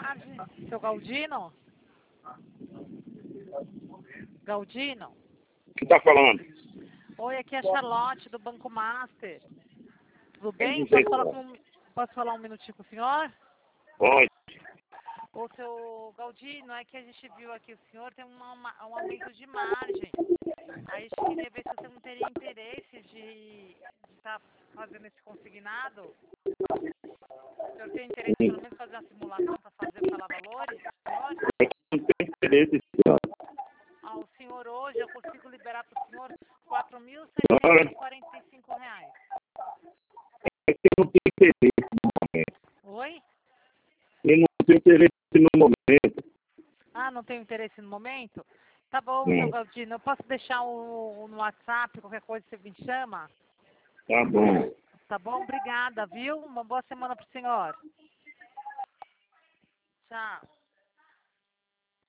tarde, seu Galdino. Galdino. Quem tá falando? Oi, aqui é a Charlotte, do Banco Master. Tudo bem? Não sei Posso falar um minutinho com o senhor? Pode. Ô, seu Galdino, é que a gente viu aqui, o senhor tem um aumento de margem. Aí a gente queria ver se você não teria interesse de estar fazendo esse consignado. O senhor tem interesse em pelo menos fazer uma simulação para fazer falar valores, senhor? Não tem interesse, senhora. Ah, o senhor hoje eu consigo liberar para o senhor R$ 4.645. É que eu não tenho interesse no momento. Oi? Eu não tenho interesse no momento. Ah, não tenho interesse no momento? Tá bom, seu Galdino. Eu posso deixar no WhatsApp, qualquer coisa você me chama? Tá bom. Tá bom? Obrigada, viu? Uma boa semana pro senhor. Tchau.